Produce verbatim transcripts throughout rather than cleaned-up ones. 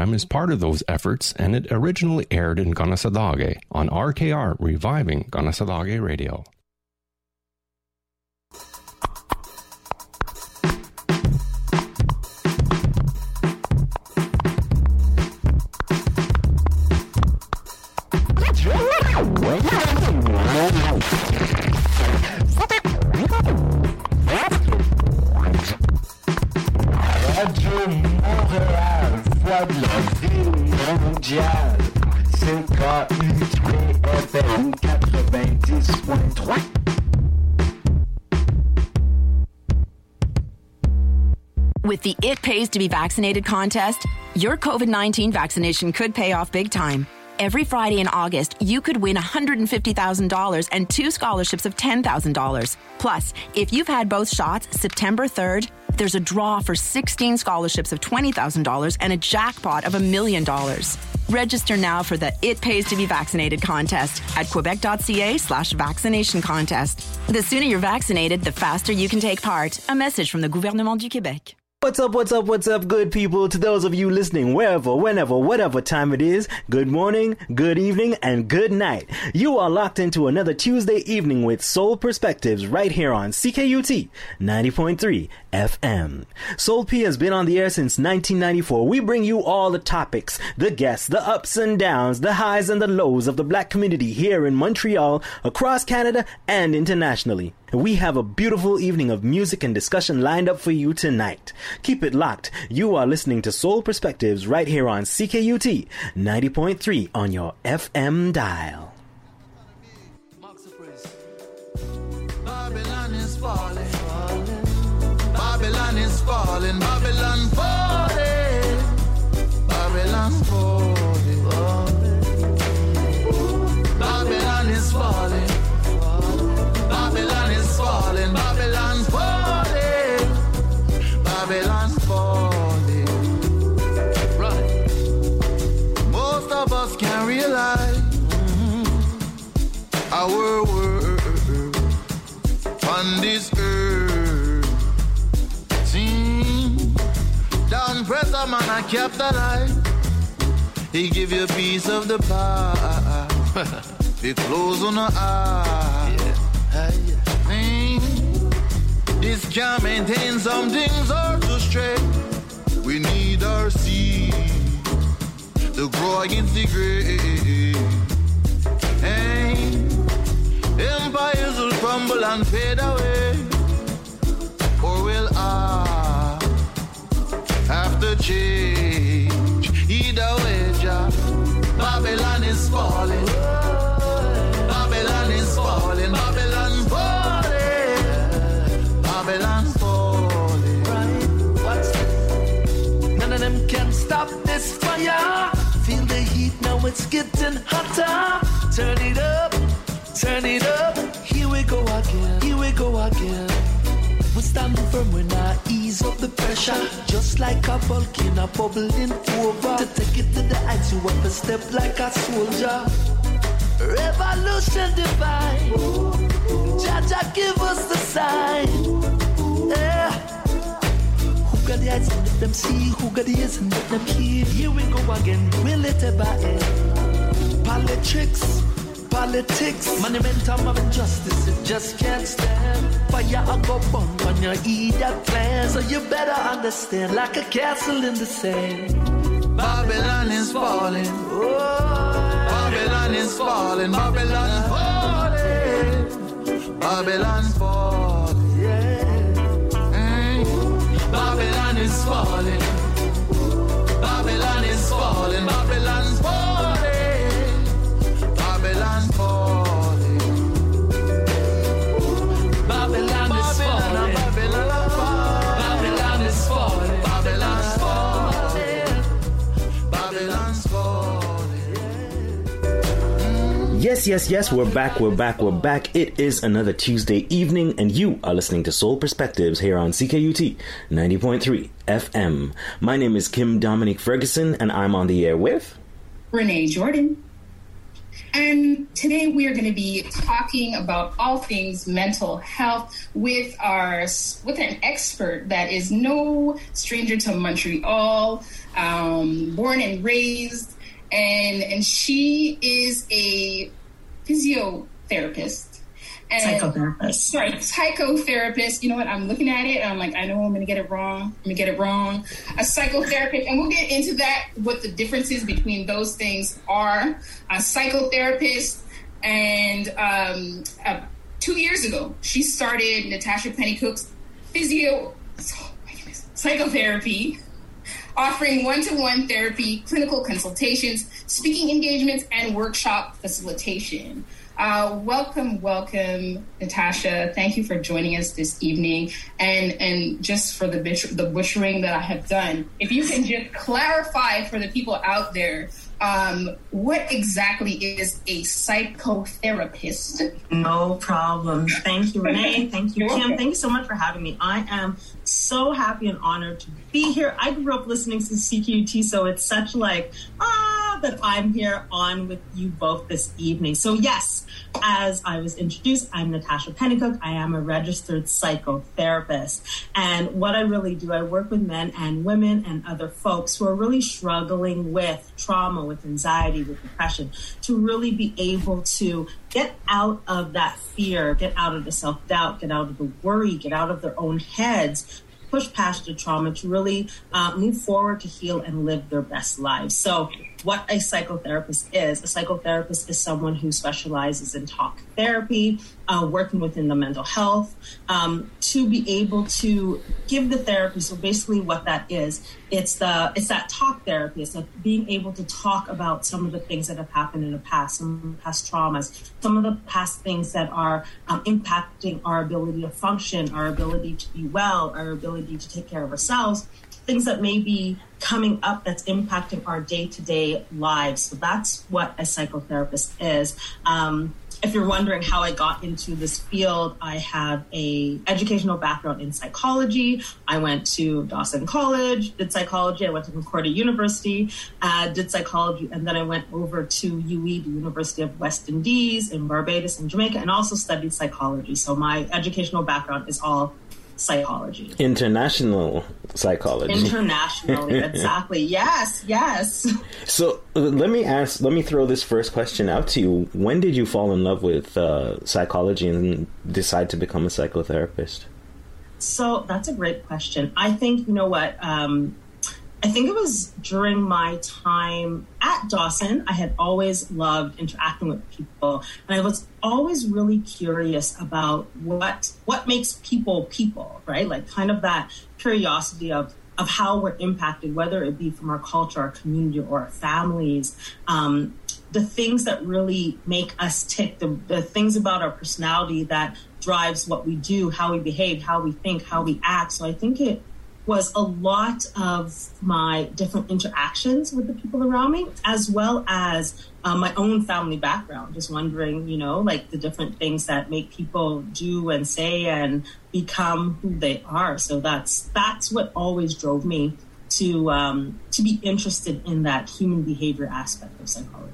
program is part of those efforts, and it originally aired in Gonasadage on R K R, reviving Gonasadage Radio. Radio Montréal, voix de la ville mondiale. C'est K U T F M quatre-vingt-dix point trois. With the It Pays to Be Vaccinated contest, your COVID nineteen vaccination could pay off big time. Every Friday in August, you could win one hundred fifty thousand dollars and two scholarships of ten thousand dollars. Plus, if you've had both shots, September third, there's a draw for sixteen scholarships of twenty thousand dollars and a jackpot of a million dollars. Register now for the It Pays to Be Vaccinated contest at quebec.ca slash vaccination contest. The sooner you're vaccinated, the faster you can take part. A message from the Gouvernement du Québec. What's up, what's up, what's up, good people? To those of you listening wherever, whenever, whatever time it is, good morning, good evening, and good night. You are locked into another Tuesday evening with Soul Perspectives right here on C K U T ninety point three F M. Soul P has been on the air since nineteen ninety-four. We bring you all the topics, the guests, the ups and downs, the highs and the lows of the black community here in Montreal, across Canada, and internationally. We have a beautiful evening of music and discussion lined up for you tonight. Keep it locked. You are listening to Soul Perspectives right here on C K U T ninety point three on your F M dial. Babylon is falling. Babylon is falling. Babylon falling. Babylon falling. Babylon is falling. Babylon is falling, Babylon falling, Babylon falling. Right. Most of us can't realize mm-hmm. our world on this earth. See, down pressure man I kept alive. He give you a piece of the pie. He close on the eye. Yeah. Hey, this can't maintain, some things are too straight. We need our seed to grow against the grave. Hey, empires will crumble and fade away, or will I have to change? Either way, Jah, Babylon is falling. Babylon is falling, Babylon falling, Babylon falling. Right, what's that? None of them can stop this fire. Feel the heat, now it's getting hotter. Turn it up, turn it up. Here we go again, here we go again. We stand firm when I ease up the pressure. Just like a volcano bubbling over. To take it to the heights, you have to step like a soldier. Revolution divine. Jaja give us the sign. Yeah. Who got the eyes and let them see? Who got the ears and let them hear? Here we go again. Will it ever end? Politics, politics. Monumentum of injustice, it just can't stand. Fire I go burn when you eat that plan. So you better understand, like a castle in the sand. Babylon is falling. Oh. Babylon is falling, Babylon falling, Babylon falling, yeah. Hey. Babylon is falling, Babylon is falling, Babylon falling, Babylon falling, Babylon is falling, Babylon is falling, Babylon is falling, Babylon's falling. Yes, yes, yes, we're back, we're back, we're back. It is another Tuesday evening, and you are listening to Soul Perspectives here on C K U T ninety point three F M. My name is Kim Dominique Ferguson, and I'm on the air with... Renee Jordan. And today we are going to be talking about all things mental health with our with an expert that is no stranger to Montreal, um, born and raised, and and she is a physiotherapist. And, psychotherapist. Sorry, psychotherapist. You know what? I'm looking at it and I'm like, I know I'm going to get it wrong. I'm going to get it wrong. A psychotherapist. And we'll get into that, what the differences between those things are. A psychotherapist. And um, uh, two years ago, she started Natasha Pennycook's physio, oh my goodness, psychotherapy, offering one-to-one therapy, clinical consultations, speaking engagements, and workshop facilitation. Uh, welcome, welcome, Natasha. Thank you for joining us this evening. And and just for the butcher, the butchering that I have done, if you can just clarify for the people out there, um, what exactly is a psychotherapist? No problem. Thank you, Renee. Thank you, Kim. Thank you so much for having me. I am so happy and honored to be here. I grew up listening to C Q U T, so it's such like, ah, that I'm here on with you both this evening. So yes, as I was introduced, I'm Natasha Pennycook. I am a registered psychotherapist. And what I really do, I work with men and women and other folks who are really struggling with trauma, with anxiety, with depression, to really be able to get out of that fear, get out of the self-doubt, get out of the worry, get out of their own heads, push past the trauma to really uh, move forward to heal and live their best lives. So what a psychotherapist is, a psychotherapist is someone who specializes in talk therapy, uh, working within the mental health, um, to be able to give the therapy. So basically what that is, it's the it's that talk therapy. It's like being able to talk about some of the things that have happened in the past, some of the past traumas, some of the past things that are um, impacting our ability to function, our ability to be well, our ability to take care of ourselves, things that may be coming up that's impacting our day-to-day lives. So that's what a psychotherapist is. Um, if you're wondering how I got into this field, I have a educational background in psychology. I went to Dawson College, did psychology. I went to Concordia University, uh, did psychology, and then I went over to U E, the University of West Indies in Barbados and Jamaica, and also studied psychology. So my educational background is all psychology. International psychology. Internationally, exactly. Yes, yes. So uh, let me ask, let me throw this first question out to you. When did you fall in love with uh, psychology and decide to become a psychotherapist? So that's a great question. I think, you know what, um, I think it was during my time at Dawson. I had always loved interacting with people, and I was always really curious about what what makes people people, right? Like kind of that curiosity of of how we're impacted, whether it be from our culture, our community, or our families. Um, the things that really make us tick, the, the things about our personality that drives what we do, how we behave, how we think, how we act. So I think it was a lot of my different interactions with the people around me, as well as um, my own family background, just wondering, you know, like the different things that make people do and say and become who they are. So that's that's what always drove me to um, to be interested in that human behavior aspect of psychology.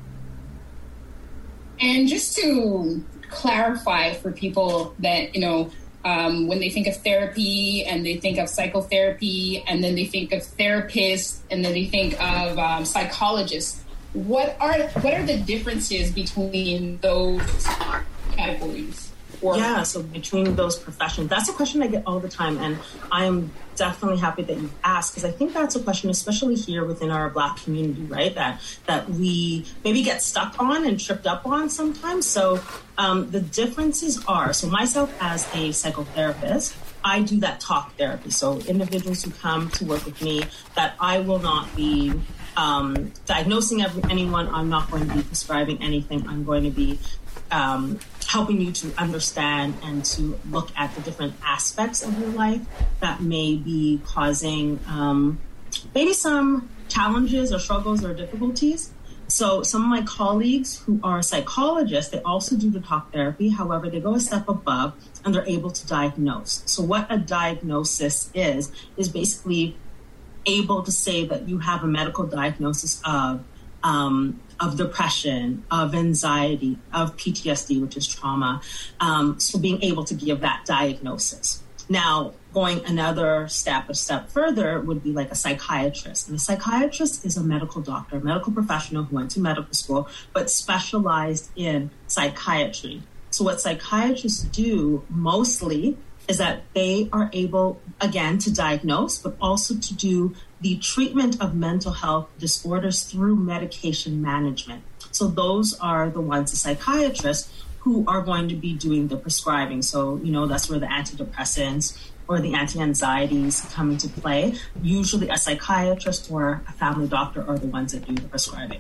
And just to clarify for people that, you know, Um, when they think of therapy and they think of psychotherapy and then they think of therapists and then they think of um, psychologists, what are what are the differences between those categories? Or- yeah, so between those professions, that's a question I get all the time, and I'm definitely happy that you asked, because I think that's a question, especially here within our Black community, right, that that we maybe get stuck on and tripped up on sometimes. So um, the differences are, so myself as a psychotherapist, I do that talk therapy. So individuals who come to work with me, that I will not be um, diagnosing every, anyone. I'm not going to be prescribing anything. I'm going to be um, helping you to understand and to look at the different aspects of your life that may be causing um, maybe some challenges or struggles or difficulties. So some of my colleagues who are psychologists, they also do the talk therapy. However, they go a step above and they're able to diagnose. So what a diagnosis is, is basically able to say that you have a medical diagnosis of um, of depression, of anxiety, of P T S D, which is trauma. Um, so being able to give that diagnosis. Now, going another step, a step further would be like a psychiatrist. And a psychiatrist is a medical doctor, a medical professional who went to medical school, but specialized in psychiatry. So what psychiatrists do mostly is that they are able, again, to diagnose, but also to do the treatment of mental health disorders through medication management. So those are the ones, the psychiatrists, who are going to be doing the prescribing. So, you know, that's where the antidepressants or the anti-anxieties come into play. Usually a psychiatrist or a family doctor are the ones that do the prescribing.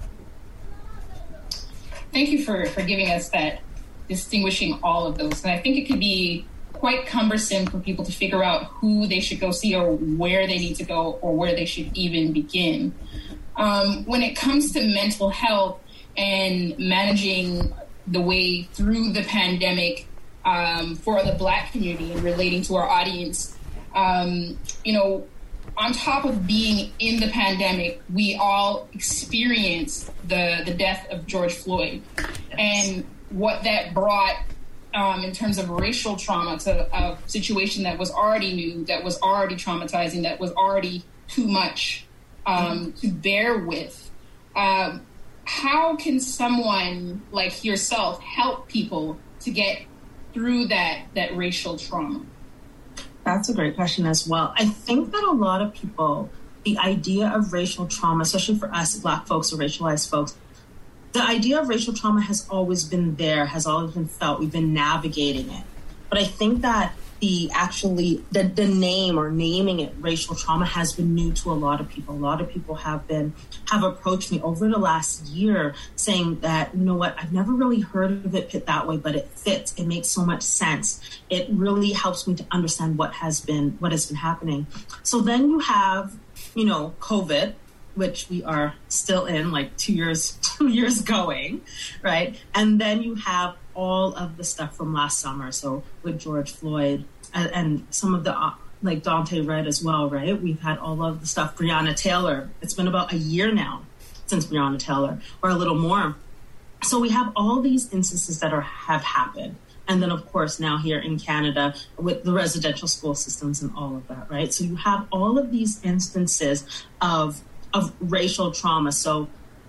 Thank you for, for giving us that, distinguishing all of those. And I think it could be quite cumbersome for people to figure out who they should go see or where they need to go or where they should even begin. Um, when it comes to mental health and managing the way through the pandemic um, for the Black community and relating to our audience, um, you know, on top of being in the pandemic, we all experienced the, the death of George Floyd and what that brought um, in terms of racial trauma to a situation that was already new, that was already traumatizing, that was already too much um, to bear with. Um, how can someone like yourself help people to get through that, that racial trauma? That's a great question as well. I think that a lot of people, the idea of racial trauma, especially for us Black folks or racialized folks, the idea of racial trauma has always been there, has always been felt. We've been navigating it. But I think that the actually, the, the name or naming it racial trauma has been new to a lot of people. A lot of people have been, have approached me over the last year saying that, you know what, I've never really heard of it put that way, but it fits. It makes so much sense. It really helps me to understand what has been, what has been happening. So then you have, you know, COVID, which we are still in, like two years, two years going, right? And then you have all of the stuff from last summer. So with George Floyd and, and some of the, uh, like Daunte Red as well, right? We've had all of the stuff, Breonna Taylor. It's been about a year now since Breonna Taylor, or a little more. So we have all these instances that are have happened. And then, of course, now here in Canada with the residential school systems and all of that, right? So you have all of these instances of of racial trauma. So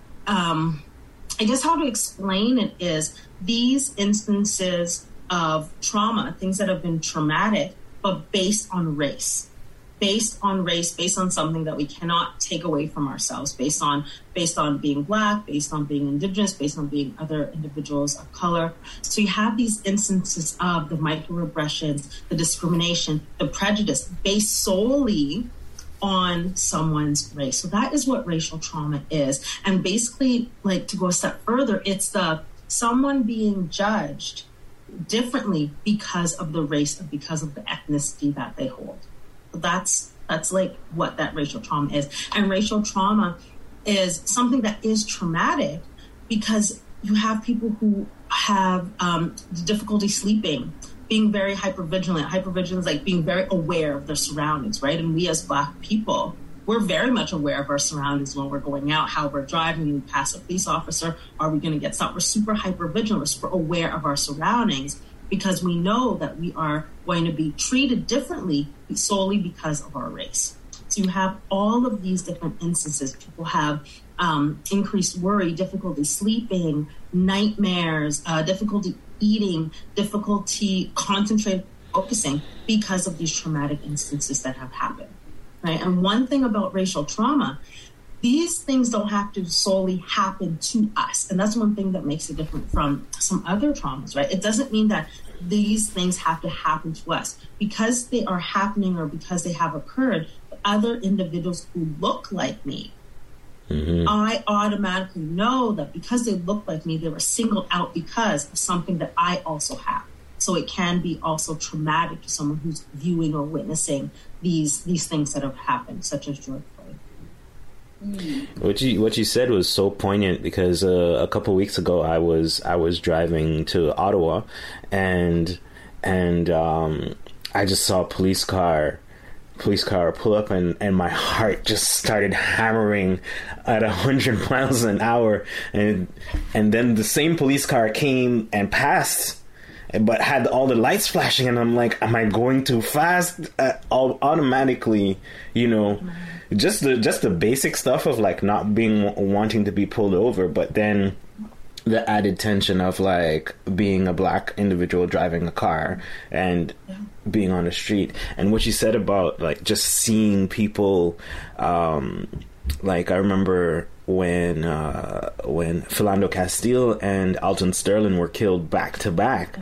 um, I guess how to explain it is these instances of trauma, things that have been traumatic, but based on race, based on race, based on something that we cannot take away from ourselves, based on based on being Black, based on being Indigenous, based on being other individuals of color. So you have these instances of the microaggressions, the discrimination, the prejudice based solely on someone's race. So that is what racial trauma is. And basically, like, to go a step further, it's the someone being judged differently because of the race and because of the ethnicity that they hold. That's that's like what that racial trauma is. And racial trauma is something that is traumatic because you have people who have um, difficulty sleeping, being very hypervigilant. Hypervigilance is like being very aware of their surroundings, right? And we as Black people, we're very much aware of our surroundings when we're going out, how we're driving, we pass a police officer, are we going to get stopped? We're super hypervigilant, we're super aware of our surroundings because we know that we are going to be treated differently solely because of our race. So you have all of these different instances. People have um, increased worry, difficulty sleeping, nightmares, uh, difficulty eating, difficulty concentrating, focusing because of these traumatic instances that have happened, right? And one thing about racial trauma, these things don't have to solely happen to us. And that's one thing that makes it different from some other traumas, right? It doesn't mean that these things have to happen to us. Because they are happening or because they have occurred, other individuals who look like me, mm-hmm. I automatically know that because they look like me, they were singled out because of something that I also have. So it can be also traumatic to someone who's viewing or witnessing these these things that have happened, such as George Floyd. Mm. What you what you said was so poignant because uh, a couple of weeks ago I was I was driving to Ottawa, and and um, I just saw a police car police car pull up, and, and my heart just started hammering at a hundred miles an hour, and and then the same police car came and passed, but had all the lights flashing, and I'm like, am I going too fast? Uh, automatically, you know, just the just the basic stuff of like not being wanting to be pulled over, but then the added tension of like being a black individual driving a car and yeah. being on the street. And what you said about like just seeing people, um, like I remember when uh, when Philando Castile and Alton Sterling were killed back to back.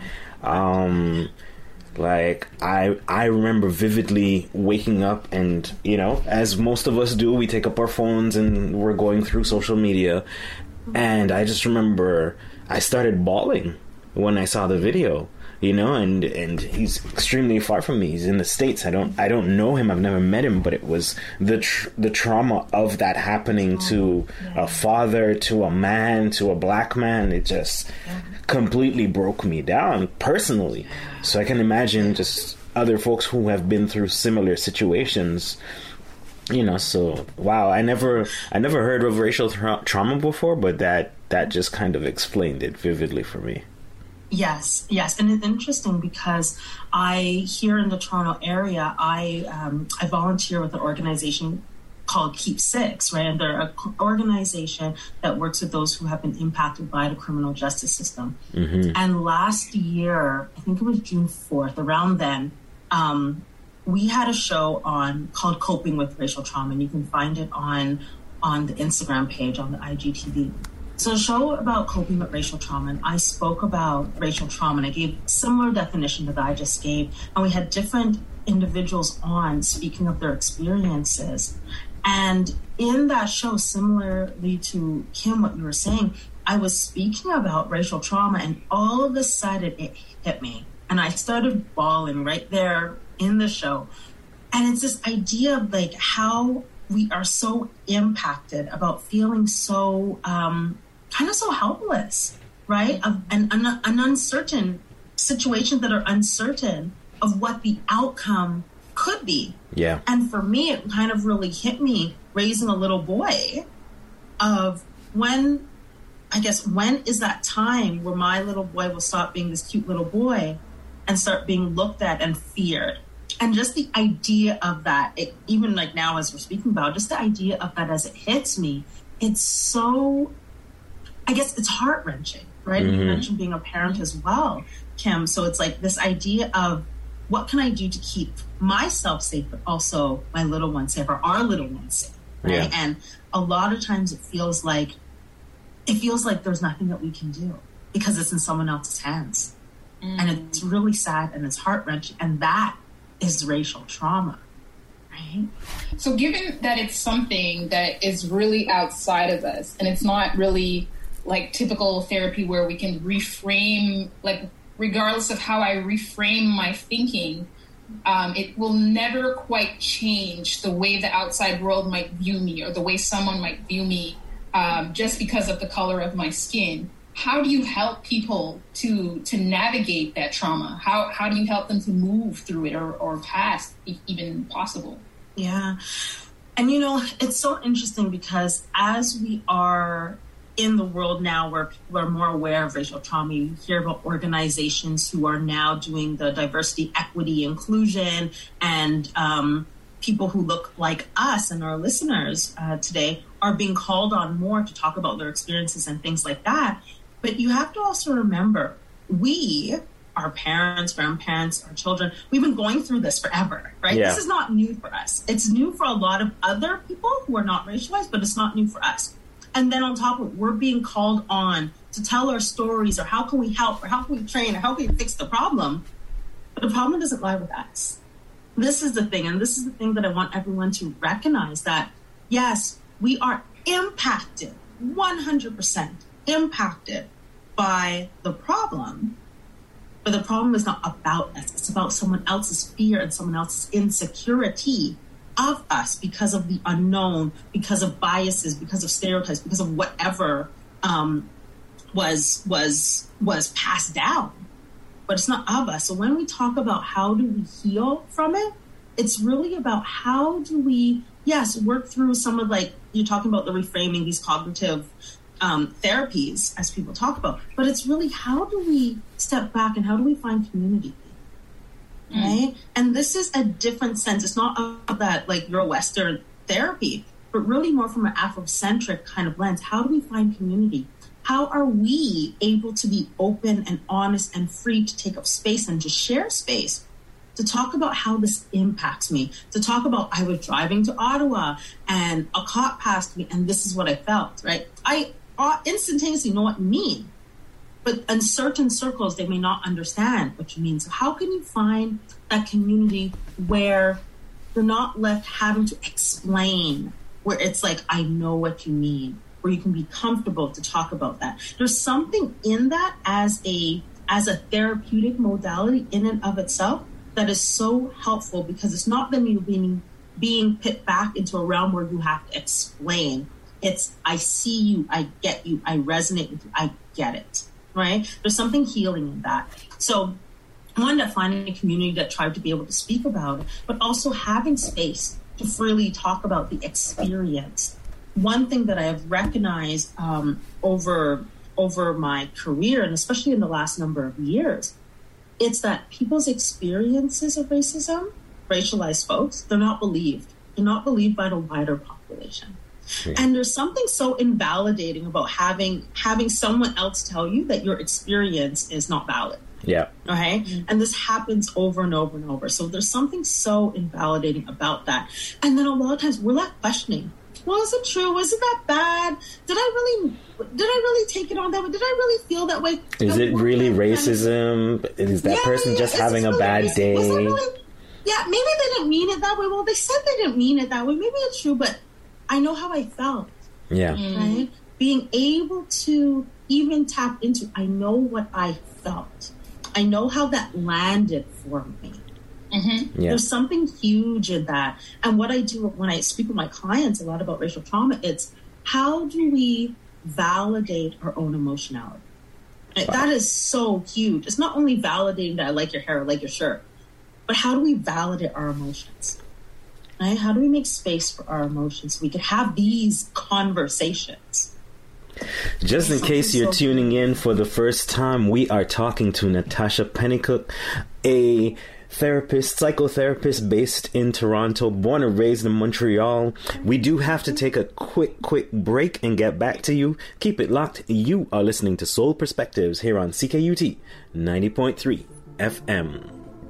Um, like I I remember vividly waking up and, you know, as most of us do, we take up our phones and we're going through social media. And I just remember I started bawling when I saw the video, you know, and, and he's extremely far from me. He's in the States. I don't I don't know him. I've never met him, but it was the tr- the trauma of that happening to a father, to a man, to a black man. It just completely broke me down personally. So I can imagine just other folks who have been through similar situations. You know, so wow, I never, I never heard of racial tra- trauma before, but that that just kind of explained it vividly for me. Yes, yes, and it's interesting because I here in the Toronto area, I um, I volunteer with an organization called Keep Six, right? And they're an organization that works with those who have been impacted by the criminal justice system. Mm-hmm. And last year, I think it was June fourth, around then. Um, We had a show on called Coping with Racial Trauma, and you can find it on on the Instagram page on the I G T V. So a show about coping with racial trauma, and I spoke about racial trauma, and I gave a similar definition that I just gave, and we had different individuals on speaking of their experiences. And in that show, similarly to Kim, what you were saying, I was speaking about racial trauma, and all of a sudden it hit me, and I started bawling right there in the show. And it's this idea of like how we are so impacted about feeling so um, kind of so helpless, right? Of an, an, an uncertain situation that are uncertain of what the outcome could be. Yeah. And for me, it kind of really hit me raising a little boy of when, I guess, when is that time where my little boy will stop being this cute little boy and start being looked at and feared? And just the idea of that, it, even like now as we're speaking about, just the idea of that as it hits me, it's so, I guess it's heart-wrenching, right? Mm-hmm. You mentioned being a parent as well, Kim. So it's like this idea of what can I do to keep myself safe, but also my little one safe, or our little one safe, right? Yeah. And a lot of times it feels like, it feels like there's nothing that we can do because it's in someone else's hands. Mm. And it's really sad and it's heart-wrenching. And that is racial trauma, right? So given that it's something that is really outside of us and it's not really like typical therapy where we can reframe, like regardless of how I reframe my thinking, um, it will never quite change the way the outside world might view me or the way someone might view me um, just because of the color of my skin. How do you help people to to navigate that trauma? How how do you help them to move through it or, or past, if even possible? Yeah. And, you know, it's so interesting because as we are in the world now where people are more aware of racial trauma, you hear about organizations who are now doing the diversity, equity, inclusion, and um, people who look like us and our listeners uh, today are being called on more to talk about their experiences and things like that. But you have to also remember, we, our parents, grandparents, our children, we've been going through this forever, right? Yeah. This is not new for us. It's new for a lot of other people who are not racialized, but it's not new for us. And then on top of it, we're being called on to tell our stories, or how can we help, or how can we train, or how can we fix the problem? But the problem doesn't lie with us. This is the thing, and this is the thing that I want everyone to recognize, that, yes, we are impacted, one hundred percent impacted by the problem, but the problem is not about us. It's about someone else's fear and someone else's insecurity of us because of the unknown, because of biases, because of stereotypes, because of whatever um, was was was passed down. But it's not of us. So when we talk about how do we heal from it, it's really about how do we, yes, work through some of, like, you're talking about the reframing, these cognitive um, therapies, as people talk about, but it's really how do we step back and how do we find community, mm. right? And this is a different sense. It's not of that, like, Euro-Western therapy, but really more from an Afrocentric kind of lens. How do we find community? How are we able to be open and honest and free to take up space and just share space, to talk about how this impacts me, to talk about I was driving to Ottawa and a cop passed me and this is what I felt, right? I instantaneously know what you mean, but in certain circles, they may not understand what you mean. So how can you find that community where you're not left having to explain, where it's like, I know what you mean, where you can be comfortable to talk about that? There's something in that as a as a therapeutic modality in and of itself that is so helpful, because it's not then you being being put back into a realm where you have to explain. It's, I see you, I get you, I resonate with you, I get it, right? There's something healing in that. So one, that finding a community that tried to be able to speak about it, but also having space to freely talk about the experience. One thing that I have recognized um, over over my career, and especially in the last number of years, it's that people's experiences of racism, racialized folks, they're not believed. They're not believed by the wider population. Yeah. And there's something so invalidating about having having someone else tell you that your experience is not valid. Yeah. Okay. Mm-hmm. And this happens over and over and over. So there's something so invalidating about that. And then a lot of times we're left questioning, well, is it true? Was it that bad? Did I really, did I really take it on that way? Did I really feel that way? Is and it really racism? Kind of, is that yeah, person just having a really bad racist? Day? Really, yeah, maybe they didn't mean it that way. Well, they said they didn't mean it that way. Maybe it's true, but I know how I felt. Yeah. Right? Being able to even tap into, I know what I felt. I know how that landed for me. Mm-hmm. Yeah. There's something huge in that. And what I do when I speak with my clients a lot about racial trauma, it's how do we validate our own emotionality? Wow. That is so huge. It's not only validating that I like your hair, I like your shirt, but how do we validate our emotions? Right? How do we make space for our emotions so we can have these conversations? Just in case you're tuning in for the first time, we are talking to Natasha Pennycook, a therapist, psychotherapist based in Toronto, born and raised in Montreal. We do have to take a quick, quick break and get back to you. Keep it locked. You are listening to Soul Perspectives here on C K U T ninety point three F M.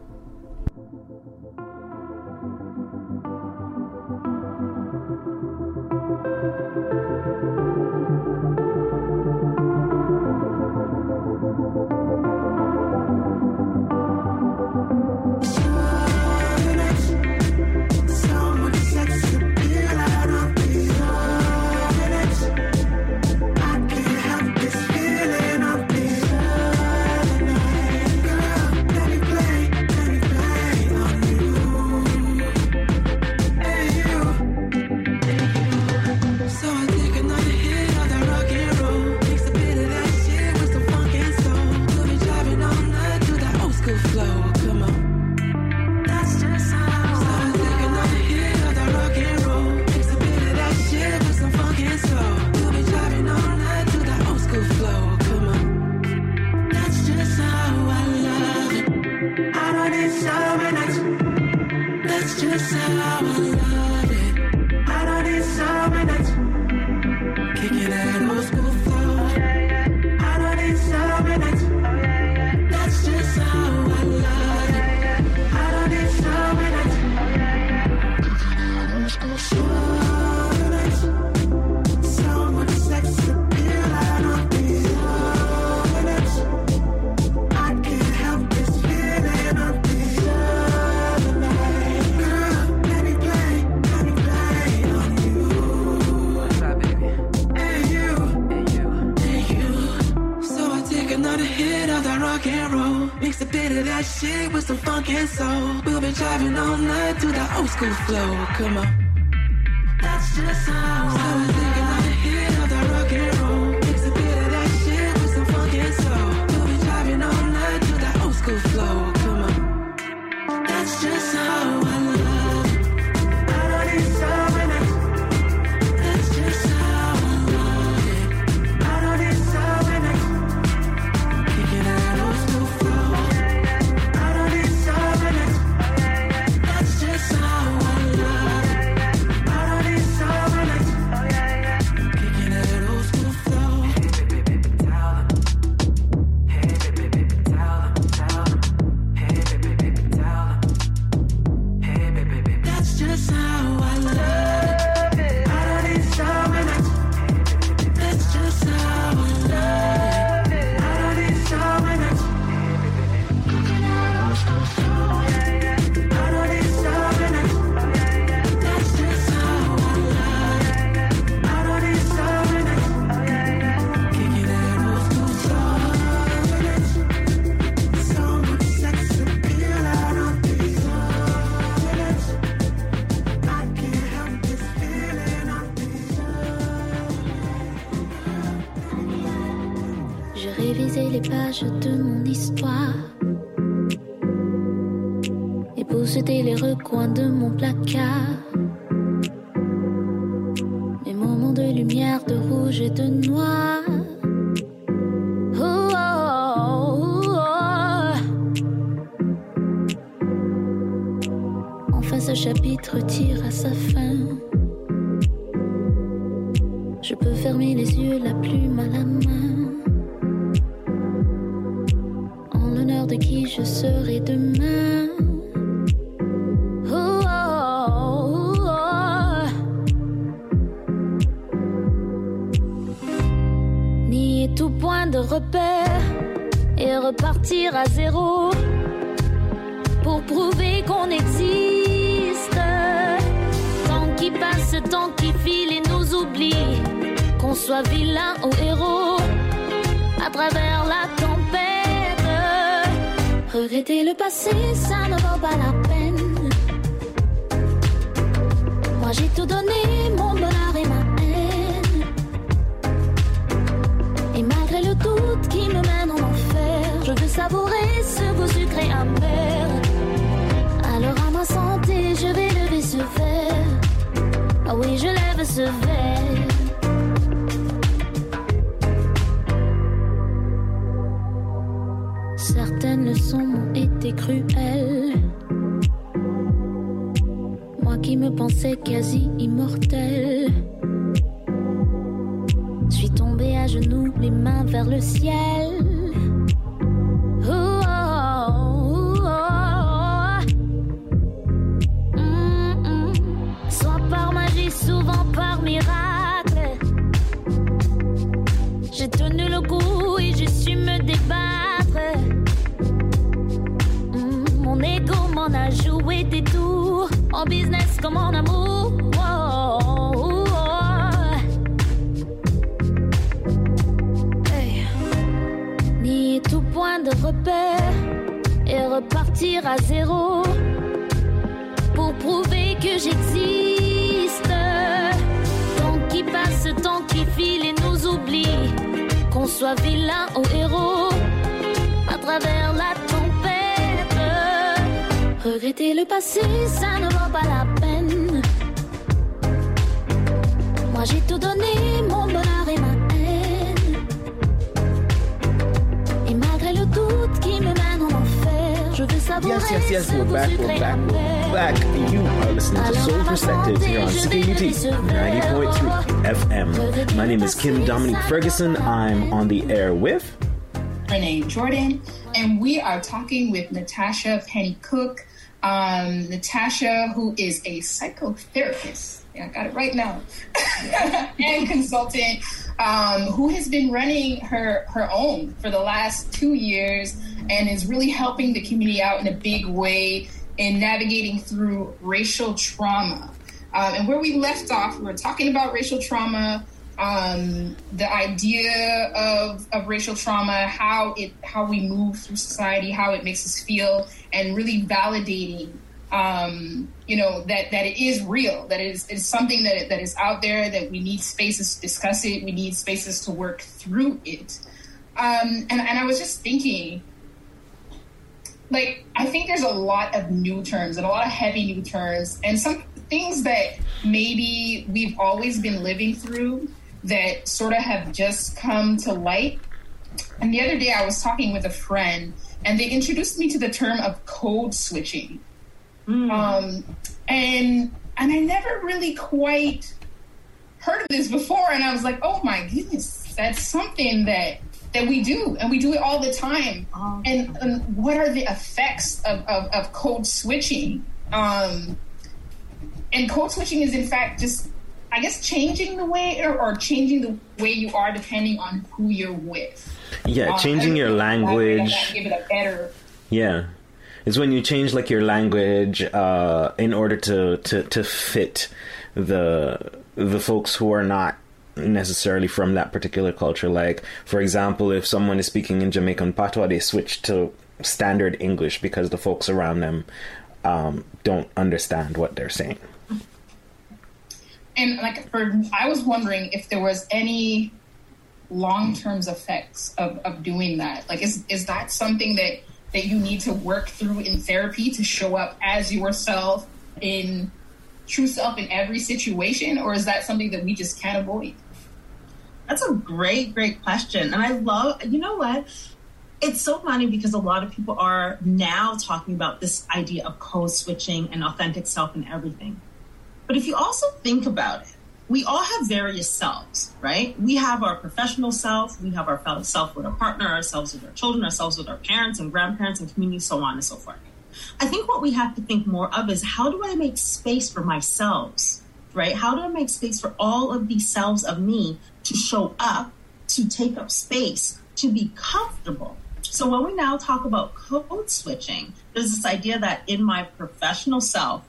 Flow, come on. That's just how I was thinking on the hit of the rock and roll. Mix a bit of that shit with some funk and soul. We'll be driving all night to that old school flow, come on. That's just how I love. J'ai révisé les pages de mon histoire et bousculé les recoins de mon placard. Mes moments de lumière, de rouge et de noir. Oh, oh, oh, oh. Enfin ce chapitre tire à sa fin. Je peux fermer les yeux, la plume à la main. En l'honneur de qui je serai demain. Oh, oh, oh, oh. Nier tout point de repère et repartir à zéro pour prouver qu'on existe. Tant qui passe, tant qui file et nous oublie. Qu'on soit vilain ou héros à travers la tempête. Regretter le passé, ça ne vaut pas la peine. Moi j'ai tout donné, mon bonheur et ma haine. Et malgré le doute qui me mène en enfer, je veux savourer ce goût sucré amer. Alors à ma santé, je vais lever ce verre. Ah oui, je lève ce verre. Certaines leçons m'ont été cruelles. Moi qui me pensais quasi immortelle, suis tombée à genoux, les mains vers le ciel. Oh, oh, oh, oh. Mm, mm. Soit par magie, souvent par miracle, j'ai tenu le coup et j'ai su me débattre. Mon ego m'en a joué des tours, en business comme en amour. Oh, oh, oh. Hey. Nier tout point de repère et repartir à zéro pour prouver que j'existe. Tant qui passe, tant qui file et nous oublie. Qu'on soit vilain ou héros à travers la tempête. Regretter le passé, ça ne vaut pas la peine. Moi j'ai tout donné, mon bonheur et ma haine. Et malgré le doute qui me mène en enfer, je veux savourer Yes, yes, yes, ce we're goût back, sucré we're back, amer. we're back. You are listening to Soul Perspectives here on C K U T ninety point three F M. My name is Kim Dominique Ferguson. I'm on the air with Renee Jordan, and we are talking with Natasha Penny Cook. Um, Natasha, who is a psychotherapist, yeah, I got it right now, and consultant, um, who has been running her, her own for the last two years and is really helping the community out in a big way in navigating through racial trauma. Um, and where we left off, we were talking about racial trauma, um, the idea of, of racial trauma, how it how we move through society, how it makes us feel, and really validating, um, you know, that, that it is real, that it is, it is something that, that is out there, that we need spaces to discuss it, we need spaces to work through it. Um, and, and I was just thinking, like, I think there's a lot of new terms and a lot of heavy new terms and some things that maybe we've always been living through that sort of have just come to light. And the other day I was talking with a friend and they introduced me to the term of code switching. Mm. Um, and and I never really quite heard of this before. And I was like, oh my goodness, that's something that that we do, and we do it all the time. Oh. And, and what are the effects of, of, of code switching? Um, and code switching is in fact just, I guess, changing the way or, or changing the way you are depending on who you're with. Yeah, changing um, your language. Give it a better. Yeah, it's when you change like your language uh, in order to, to, to fit the the folks who are not necessarily from that particular culture. Like, for example, if someone is speaking in Jamaican patois, they switch to standard English because the folks around them um, don't understand what they're saying. And like, for I was wondering if there was any long-term effects of, of doing that? Like, is is that something that, that you need to work through in therapy to show up as yourself in true self in every situation? Or is that something that we just can't avoid? That's a great, great question. And I love, you know what? It's so funny because a lot of people are now talking about this idea of code switching and authentic self and everything. But if you also think about it, we all have various selves, right? We have our professional self, we have our self with our partner, ourselves with our children, ourselves with our parents and grandparents and community, so on and so forth. I think what we have to think more of is, how do I make space for myself, right? How do I make space for all of these selves of me to show up, to take up space, to be comfortable? So when we now talk about code switching, there's this idea that in my professional self,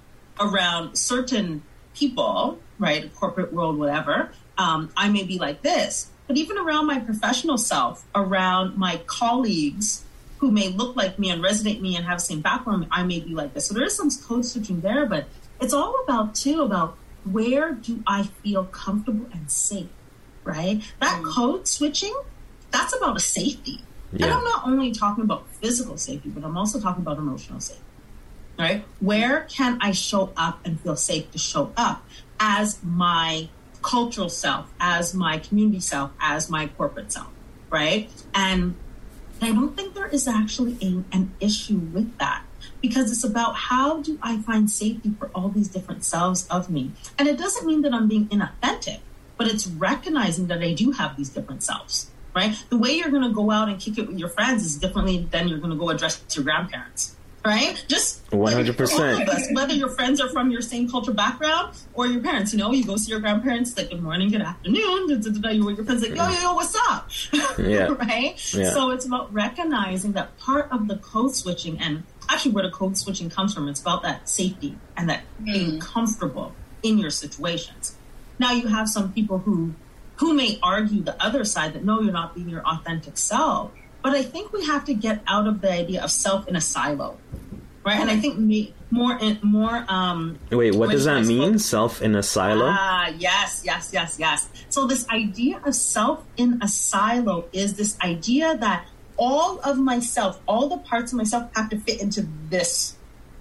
around certain people, right, corporate world, whatever, um, I may be like this. But even around my professional self, around my colleagues who may look like me and resonate me and have the same background, I may be like this. So there is some code switching there, but it's all about, too, about where do I feel comfortable and safe, right? That mm. code switching, that's about a safety. Yeah. And I'm not only talking about physical safety, but I'm also talking about emotional safety, right? Where can I show up and feel safe to show up as my cultural self, as my community self, as my corporate self, right? And I don't think there is actually a, an issue with that, because it's about, how do I find safety for all these different selves of me? And it doesn't mean that I'm being inauthentic, but it's recognizing that I do have these different selves, right? The way you're going to go out and kick it with your friends is differently than you're going to go address your grandparents, right? Just one hundred percent. All of us, whether your friends are from your same culture background or your parents, you know, you go see your grandparents, like, good morning, good afternoon, da, da, da, da, you your friends like, yo, yo, yo, what's up? Yeah. Right? Yeah. So it's about recognizing that part of the code switching, and actually where the code switching comes from, it's about that safety and that mm. being comfortable in your situations. Now you have some people who who may argue the other side that, no, you're not being your authentic self. But I think we have to get out of the idea of self in a silo, right? And I think me, more, more. Um, Wait, what does that mean? Self in a silo? Ah, yes, yes, yes, yes. So this idea of self in a silo is this idea that all of myself, all the parts of myself have to fit into this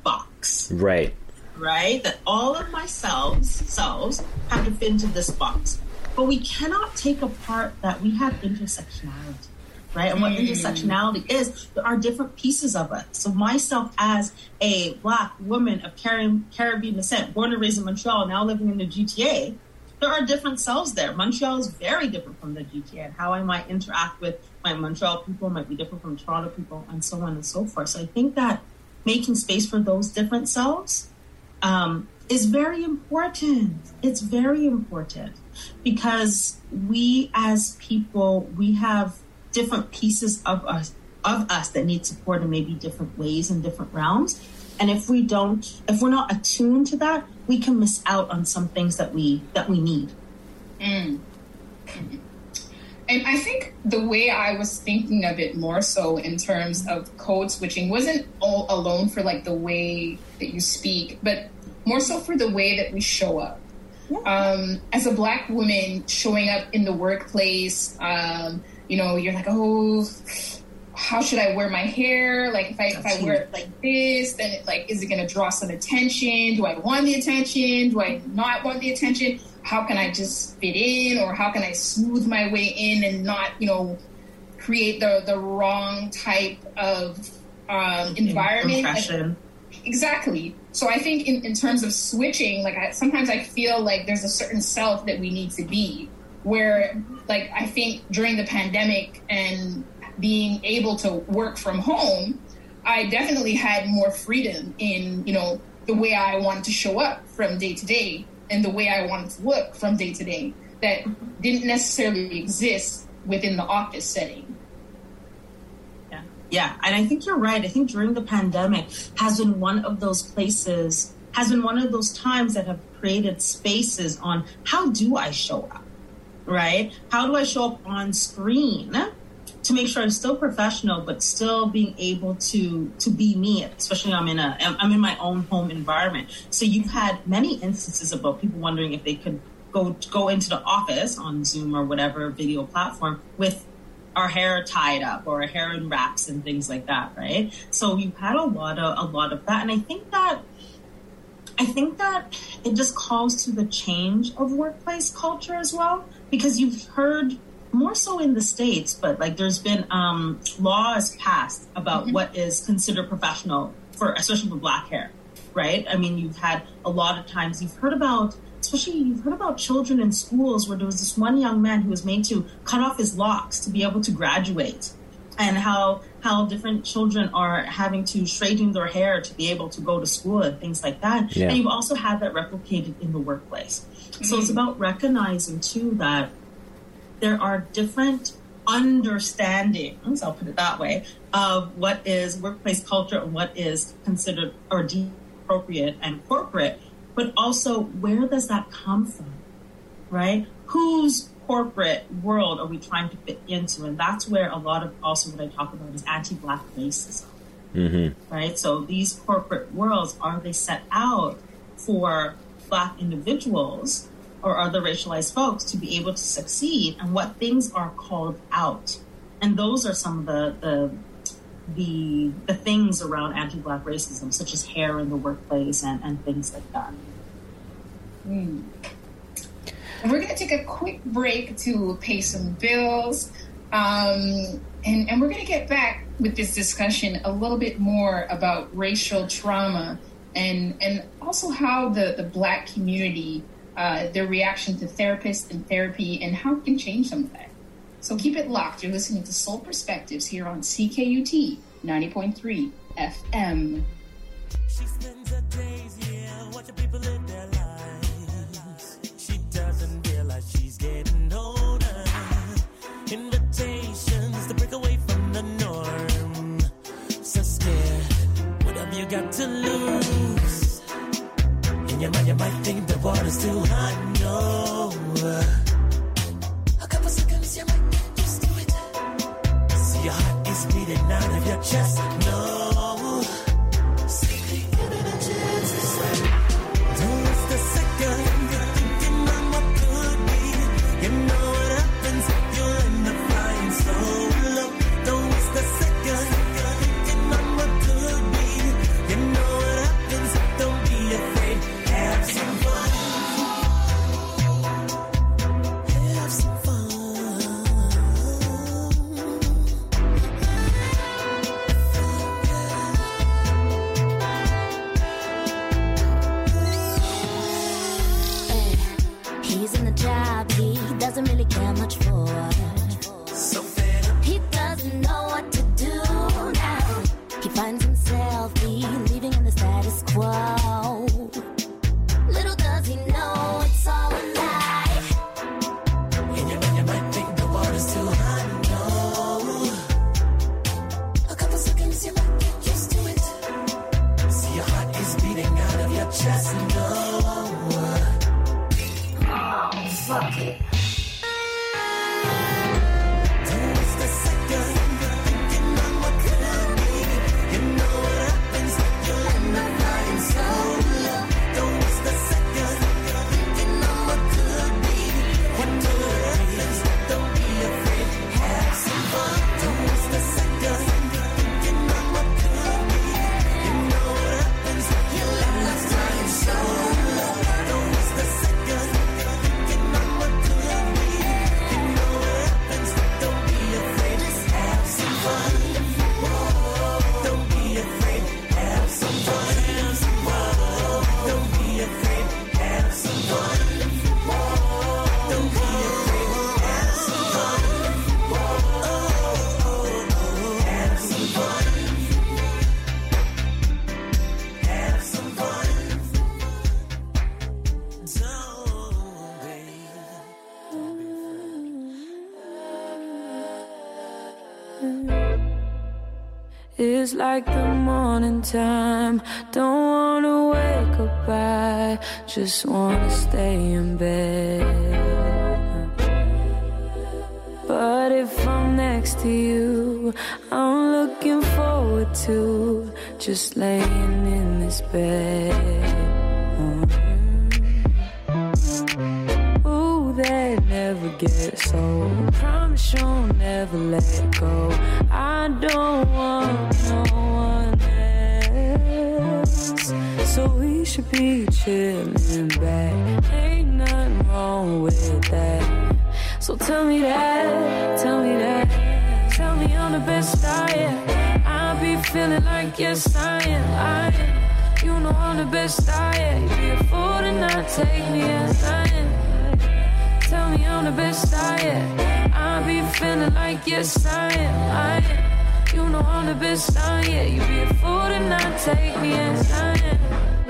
box. Right. Right? That all of my selves, selves have to fit into this box. But we cannot take apart that we have intersectionality, right? And what mm. intersectionality is, there are different pieces of it. So myself as a Black woman of Caribbean descent, born and raised in Montreal, now living in the G T A, there are different selves there. Montreal is very different from the G T A, and how I might interact with my Montreal people might be different from Toronto people, and so on and so forth. So I think that making space for those different selves um, is very important. It's very important. Because we as people, we have different pieces of us of us that need support in maybe different ways and different realms. And if we don't, if we're not attuned to that, we can miss out on some things that we that we need. Mm. And I think the way I was thinking of it more so in terms of code switching wasn't all alone for like the way that you speak, but more so for the way that we show up. Um, as a Black woman showing up in the workplace, um, you know, you're like, oh, how should I wear my hair? Like, if I if I wear it like this, then it, like, is it going to draw some attention? Do I want the attention? Do I not want the attention? How can I just fit in, or how can I smooth my way in and not, you know, create the the wrong type of um, environment? Impression. Exactly. So I think in, in terms of switching, like I, sometimes I feel like there's a certain self that we need to be, where like I think during the pandemic and being able to work from home, I definitely had more freedom in, you know, the way I wanted to show up from day to day and the way I wanted to look from day to day that didn't necessarily exist within the office setting. Yeah, and I think you're right. I think during the pandemic has been one of those places, has been one of those times that have created spaces on how do I show up, right? How do I show up on screen to make sure I'm still professional, but still being able to to be me, especially I'm in a I'm in my own home environment. So you've had many instances about people wondering if they could go go into the office on Zoom or whatever video platform with our hair tied up or our hair in wraps and things like that, right? So you've had a lot of a lot of that, and I think that I think that it just calls to the change of workplace culture as well, because you've heard more so in the States, but like there's been um, laws passed about mm-hmm. what is considered professional for, especially for Black hair, right? I mean, you've had a lot of times you've heard about, especially you've heard about children in schools where there was this one young man who was made to cut off his locks to be able to graduate, and how how different children are having to straighten their hair to be able to go to school and things like that. Yeah. And you've also had that replicated in the workplace. Mm-hmm. So it's about recognizing too that there are different understandings, I'll put it that way, of what is workplace culture and what is considered or deemed appropriate and corporate, but also where does that come from, right? Whose corporate world are we trying to fit into? And that's where a lot of also what I talk about is anti-Black racism, mm-hmm. right? So these corporate worlds, are they set out for Black individuals or other racialized folks to be able to succeed, and what things are called out? And those are some of the the the, the things around anti-Black racism, such as hair in the workplace and, and things like that. Mm. We're going to take a quick break to pay some bills, um, and, and we're going to get back with this discussion a little bit more about racial trauma and and also how the, the Black community, uh, their reaction to therapists and therapy, and how it can change some of that. So keep it locked. You're listening to Soul Perspectives here on C K U T ninety point three F M. She spends her days here watching people live their lives. She doesn't realize she's getting older. Invitations to break away from the norm. So scared, what have you got to lose? In your mind you might think the water's too hot, no. A couple seconds you might get used to it. See your heart is beating out of your chest, no. It's like the morning time. Don't wanna wake up, I just wanna stay in bed. But if I'm next to you, I'm looking forward to just laying in this bed. get so. Promise you'll never let go. I don't want no one else, so we should be chilling back. Ain't nothing wrong with that. So tell me that, tell me that, tell me I'm the best I am. I be feeling like yes I am, I am. You know I'm the best I am. You'd be a fool to not take me as I am. Tell me I'm the best I am. I be feeling like yes I am, I am. You know I'm the best I am. You'd be a fool to not take me as I am.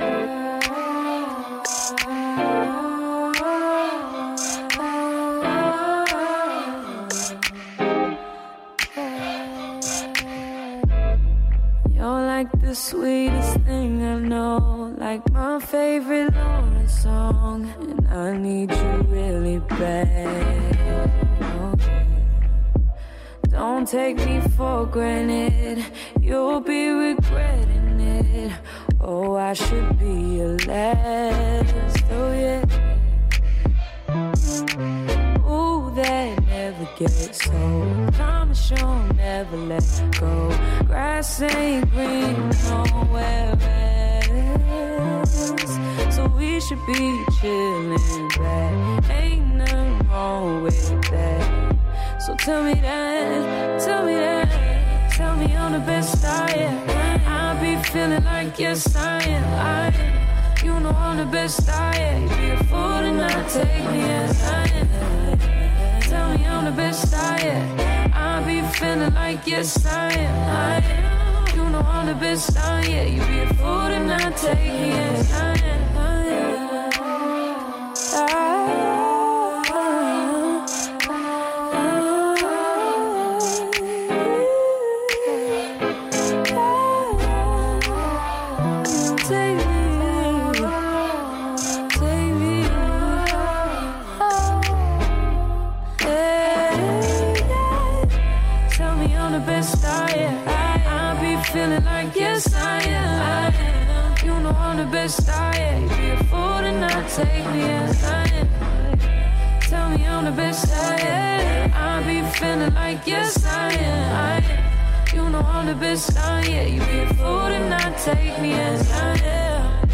The sweetest thing I know, like my favorite Lawrence song, and I need you really bad. Okay. Don't take me for granted, you'll be regretting it. Oh, I should be your last, oh yeah. Ooh, that never gets old. Promise you'll never let go. Grass ain't green nowhere else, so we should be chilling back. Ain't nothing wrong with that. So tell me that, tell me that, tell me I'm the best I am. I be feeling like yes I am, I am. You know I'm the best I am. You'd be a fool to not take me as I am. Tell me I'm the best I am. I be feeling like yes I am, I am. You know I'm the best I am. You'd be a fool to not take me as I am, I am. I feeling like yes I am, I am. You know I'm the best I am. You'd be a fool to not take me as I am. Tell me I'm the best I am. I be feeling like yes I am, I am. You know I'm the best I am. You'd be a fool to not take me as I am.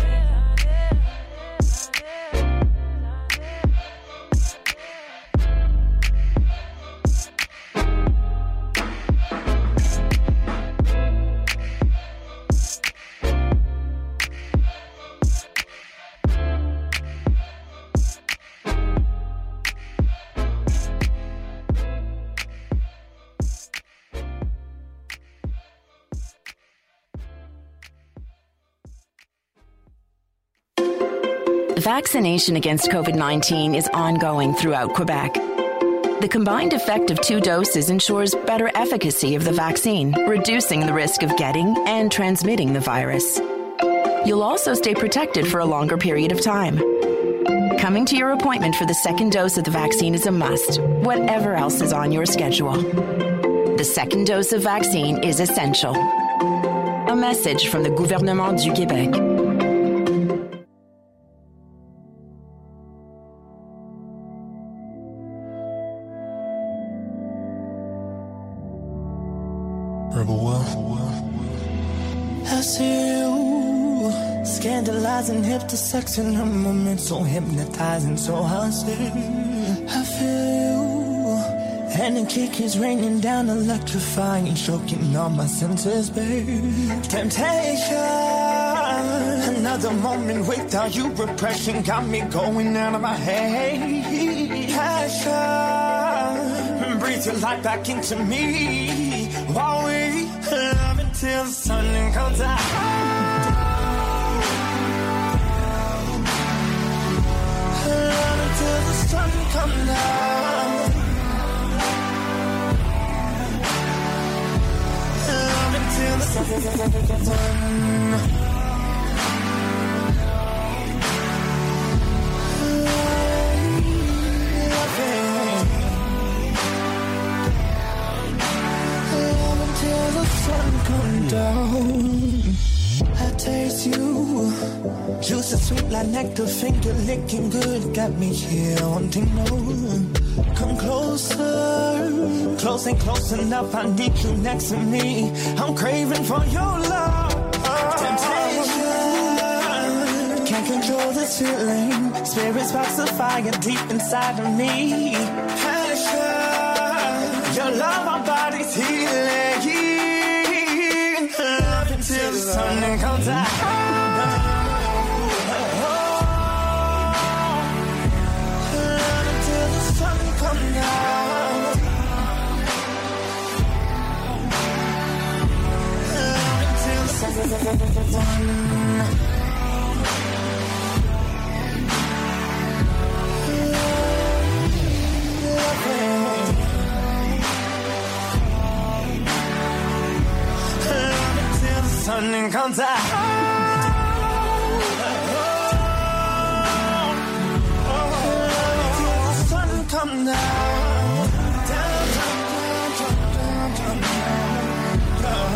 Vaccination against COVID nineteen is ongoing throughout Quebec. The combined effect of two doses ensures better efficacy of the vaccine, reducing the risk of getting and transmitting the virus. You'll also stay protected for a longer period of time. Coming to your appointment for the second dose of the vaccine is a must, whatever else is on your schedule. The second dose of vaccine is essential. A message from the Gouvernement du Québec. I see you scandalizing, hip to sex in a moment, so hypnotizing, so I see. I feel you, and the kick is raining down, electrifying, choking all my senses, babe. Temptation, another moment without you, repression got me going out of my head. Passion, breathe your life back into me, while we love until the sun comes out. Love until the sun comes out. Love until the sun comes out. Sun come down, I taste you, juicy sweet like nectar, finger licking good, got me here wanting more. Come closer, close ain't close enough. I need you next to me. I'm craving for your love. Temptation, can't control this feeling. Spirit sparks a fire deep inside of me. Passion, your love, my body's healing. Love until the sun comes out. Until the sun comes out. Until the sun comes down. Down, down, down, down, down,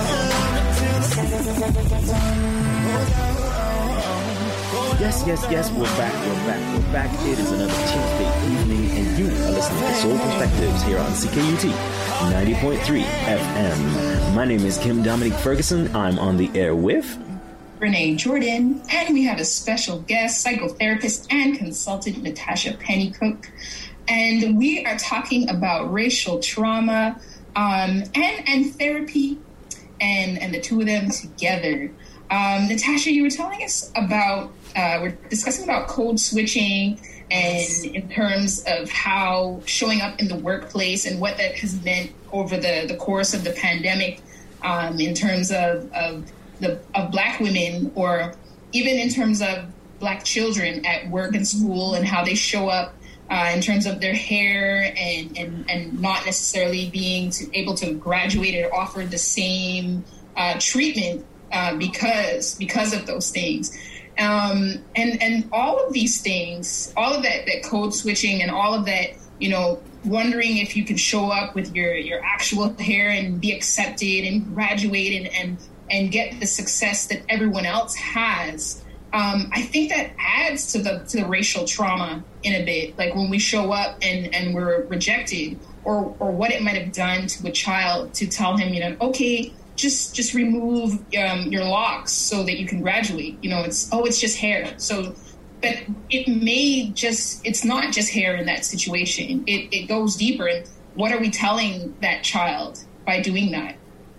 Yes, yes, yes, we're back, we're back, we're back. It is another Tuesday evening, and you are listening to Soul Perspectives here on C K U T ninety point three F M. My name is Kim Dominique Ferguson. I'm on the air with Renee Jordan, and we have a special guest, psychotherapist and consultant Natasha Pennycook. And we are talking about racial trauma um, and, and therapy, and, and the two of them together. Um, Natasha, you were telling us about, uh, we're discussing about code switching and in terms of how showing up in the workplace and what that has meant over the, the course of the pandemic um, in terms of, of the of Black women, or even in terms of Black children at work and school, and how they show up uh, in terms of their hair and, and, and not necessarily being to, able to graduate or offer the same uh, treatment uh, because because of those things. Um, and, and all of these things, all of that, that code switching and all of that, you know, wondering if you can show up with your, your actual hair and be accepted and graduate and, and, and get the success that everyone else has. Um, I think that adds to the to the racial trauma in a bit, like when we show up and, and we're rejected, or or what it might have done to a child to tell him, you know, okay, just just remove um, your locks so that you can graduate. You know, it's, oh, it's just hair. So, but it may just, it's not just hair in that situation. It, it goes deeper. And what are we telling that child by doing that?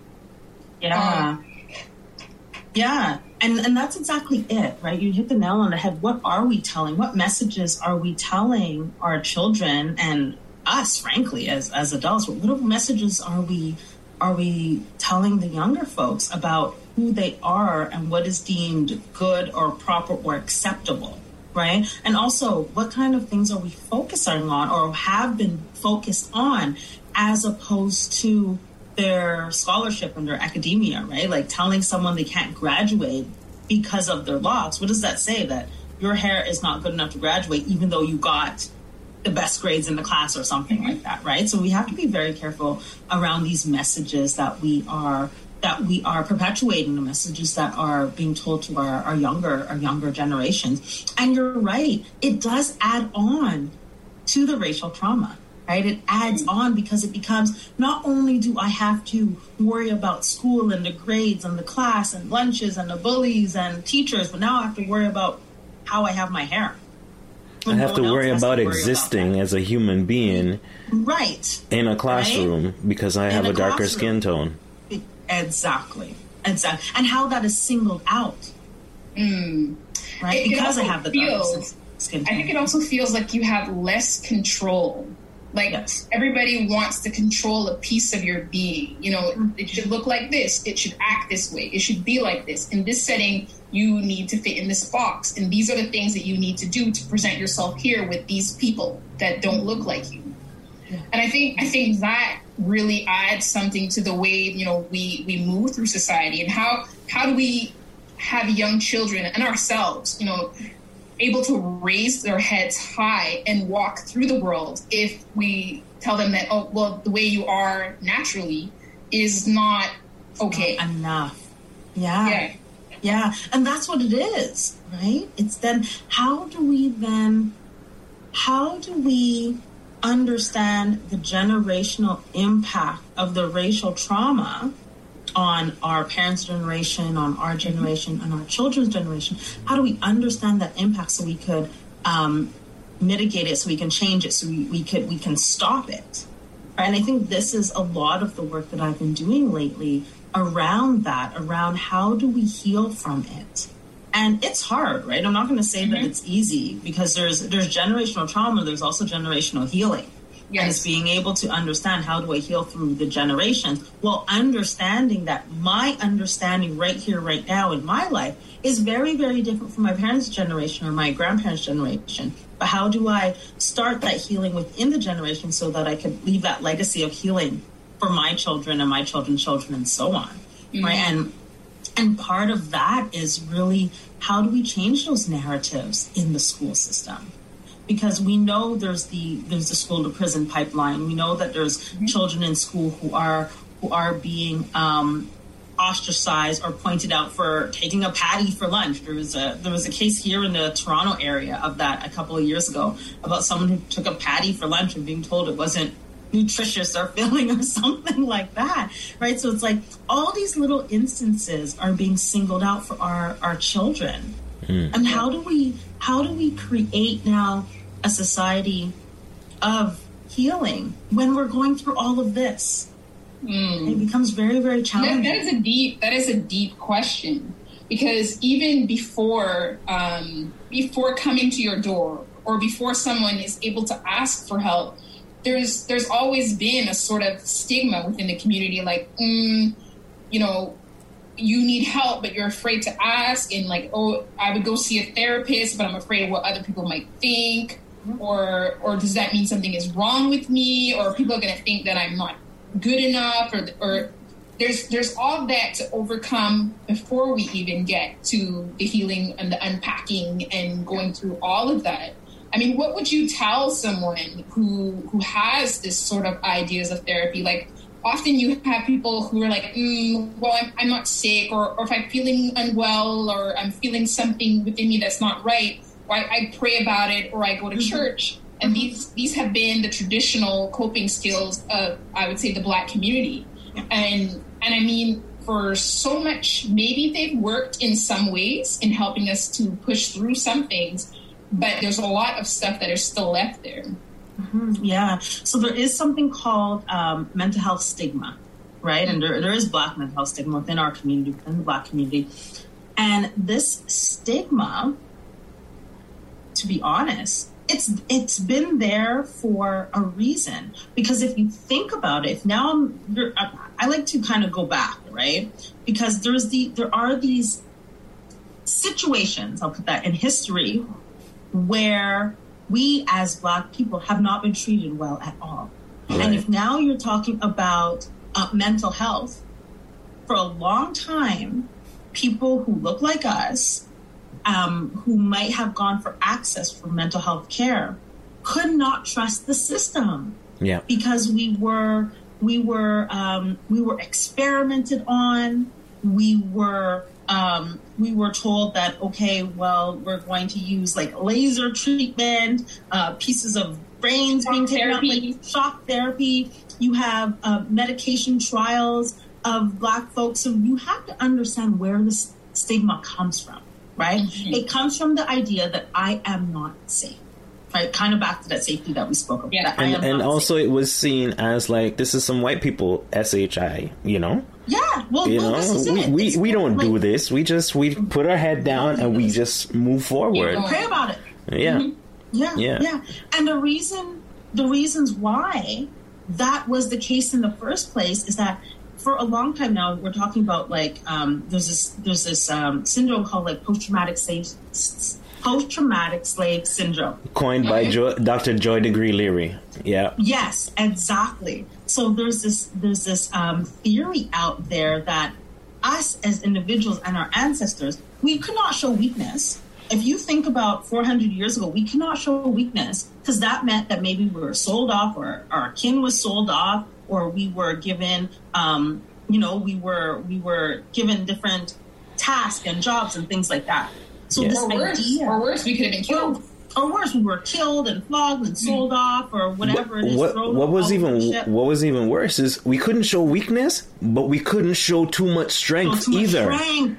Yeah. Um, Yeah, and and that's exactly it, right? You hit the nail on the head. What are we telling? What messages are we telling our children and us, frankly, as as adults? What messages are we are we telling the younger folks about who they are and what is deemed good or proper or acceptable, right? And also, what kind of things are we focusing on or have been focused on, as opposed to their scholarship and their academia, right? Like telling someone they can't graduate because of their locks. What does that say? That your hair is not good enough to graduate, even though you got the best grades in the class or something like that, right? So we have to be very careful around these messages that we are that we are perpetuating, the messages that are being told to our, our younger our younger generations. And you're right, it does add on to the racial trauma. Right? It adds on because it becomes, not only do I have to worry about school and the grades and the class and lunches and the bullies and teachers, but now I have to worry about how I have my hair. I have to worry about to worry existing about as a human being, right, in a classroom, right? Because I have a, a darker skin tone. Exactly. Exactly. And how that is singled out. Mm. Right? It, because it I have the feels, darker skin tone. I think it also feels like you have less control. Like, yes. Everybody wants to control a piece of your being. You know, it should look like this. It should act this way. It should be like this. In this setting, you need to fit in this box. And these are the things that you need to do to present yourself here with these people that don't look like you. Yeah. And I think I think that really adds something to the way, you know, we, we move through society. And how how do we have young children and ourselves, you know, able to raise their heads high and walk through the world if we tell them that, oh, well, the way you are naturally is not okay. Not enough. Yeah. Yeah. Yeah. And that's what it is, right? It's then, how do we then, how do we understand the generational impact of the racial trauma on our parents' generation, on our generation, on our children's generation? How do we understand that impact so we could um, mitigate it, so we can change it, so we, we could we can stop it? And I think this is a lot of the work that I've been doing lately around that, around how do we heal from it? And it's hard, right? I'm not going to say mm-hmm. that it's easy, because there's there's generational trauma, there's also generational healing. Yes. And it's being able to understand, how do I heal through the generations? Well, understanding that my understanding right here, right now in my life is very, very different from my parents' generation or my grandparents' generation. But how do I start that healing within the generation so that I can leave that legacy of healing for my children and my children's children and so on, mm-hmm. right? And and part of that is really, how do we change those narratives in the school system? Because we know there's the there's the school to prison pipeline. We know that there's mm-hmm. children in school who are who are being um, ostracized or pointed out for taking a patty for lunch. There was a there was a case here in the Toronto area of that a couple of years ago, about someone who took a patty for lunch and being told it wasn't nutritious or filling or something like that, right? So it's like all these little instances are being singled out for our our children. Mm. And how do we how do we create now a society of healing when we're going through all of this? Mm. It becomes very, very challenging. That, that is a deep that is a deep question, because even before um, before coming to your door, or before someone is able to ask for help, there's there's always been a sort of stigma within the community, like, mm, you know, you need help, but you're afraid to ask, and like, oh, I would go see a therapist, but I'm afraid of what other people might think, or or does that mean something is wrong with me, or people are going to think that I'm not good enough, or or there's there's all that to overcome before we even get to the healing and the unpacking and going through all of that. I mean, what would you tell someone who who has this sort of ideas of therapy? Like, often you have people who are like, mm, well, I'm, I'm not sick, or, or if I'm feeling unwell, or I'm feeling something within me that's not right, or I, I pray about it, or I go to mm-hmm. church. And these these have been the traditional coping skills of, I would say, the Black community. And and I mean, for so much, maybe they've worked in some ways in helping us to push through some things, but there's a lot of stuff that is still left there. Mm-hmm. Yeah. So there is something called um, mental health stigma, right? And there, there is Black mental health stigma within our community, within the Black community. And this stigma, to be honest, it's it's been there for a reason. Because if you think about it, if now I'm, I, I like to kind of go back, right? Because there's the there are these situations, I'll put that, in history where we as Black people have not been treated well at all. Right. And if now you're talking about uh, mental health, for a long time, people who look like us, um, who might have gone for access for mental health care, could not trust the system. Yeah. Because we were we were um, we were experimented on. We were Um, we were told that, okay, well, we're going to use like laser treatment, uh, pieces of brains shock being taken out, like shock therapy. You have uh, medication trials of Black folks. So you have to understand where this stigma comes from, right? Mm-hmm. It comes from the idea that I am not safe. Right, kind of back to that safety that we spoke of. Yeah. And, and also safe. It was seen as like, this is some white people S H I, you know? Yeah, well, you well know, this is we, it. we, it's we don't like, do this. We just, we put our head down and we just move forward. Yeah, pray about it. Yeah. Mm-hmm. Yeah, yeah. Yeah. And the reason, the reasons why that was the case in the first place is that for a long time now, we're talking about like, um, there's this, there's this um, syndrome called like post-traumatic slave Post-traumatic slave syndrome. Coined by jo- Doctor Joy DeGruy-Leary. Yeah. Yes, exactly. So there's this there's this um, theory out there that us as individuals and our ancestors, we could not show weakness. If you think about four hundred years ago, we cannot show weakness because that meant that maybe we were sold off, or our kin was sold off, or we were given, um, you know, we were we were given different tasks and jobs and things like that. So yeah. this or worse, idea, or worse, we could have been killed. or worse, we were killed and flogged and sold off or whatever it is. What, thrown what was all over the even ship. what was even worse is we couldn't show weakness, but we couldn't show too much strength Oh, too much either. strength.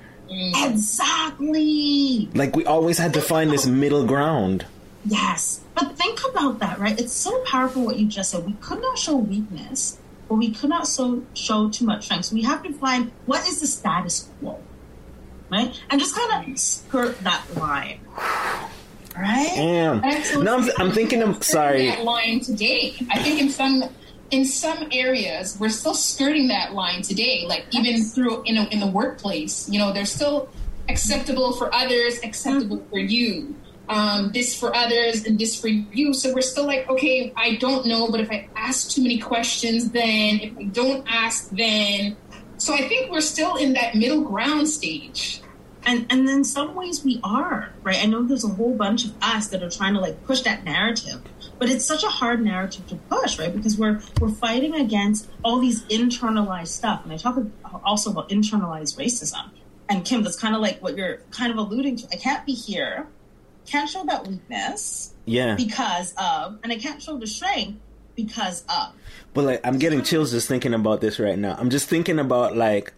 Exactly. Like we always had to find this middle ground. Yes. But think about that, right? It's so powerful what you just said. We could not show weakness, but we could not so, show too much strength. So we have to find what is the status quo, right? And just kind of skirt that line, right? Damn. No, I'm, I'm thinking of, sorry. That line today. I think in some in some areas we're still skirting that line today. Like even through in a, in the workplace, you know, they're still acceptable for others, acceptable mm-hmm. for you. Um, this for others and this for you. So we're still like, okay, I don't know, but if I ask too many questions, then if I don't ask, then. So I think we're still in that middle ground stage. And and in some ways we are, right? I know there's a whole bunch of us that are trying to like push that narrative, but it's such a hard narrative to push, right? Because we're we're fighting against all these internalized stuff. And I talk also about internalized racism. And Kim, that's kind of like what you're kind of alluding to. I can't be here. Can't show that weakness Yeah. because of, and I can't show the strength because of. But like, I'm getting chills just thinking about this right now. I'm just thinking about like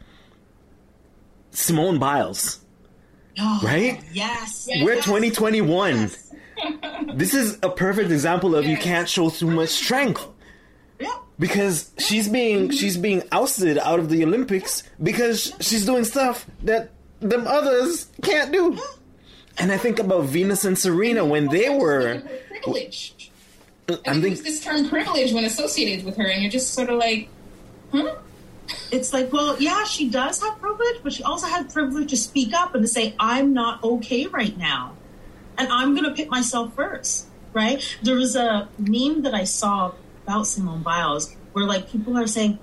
Simone Biles, Oh, right? Yes. We're yes. twenty twenty-one. Yes. This is a perfect example of you Yes. can't show too much strength. Yeah. Because she's being she's being ousted out of the Olympics because she's doing stuff that them others can't do. And I think about Venus and Serena when they were privileged. I'm And think, use this term privilege when associated with her, and you're just sort of like, huh? It's like, well, yeah, she does have privilege, but she also had privilege to speak up and to say, I'm not okay right now. And I'm going to put myself first, right? There was a meme that I saw about Simone Biles where, like, people are saying,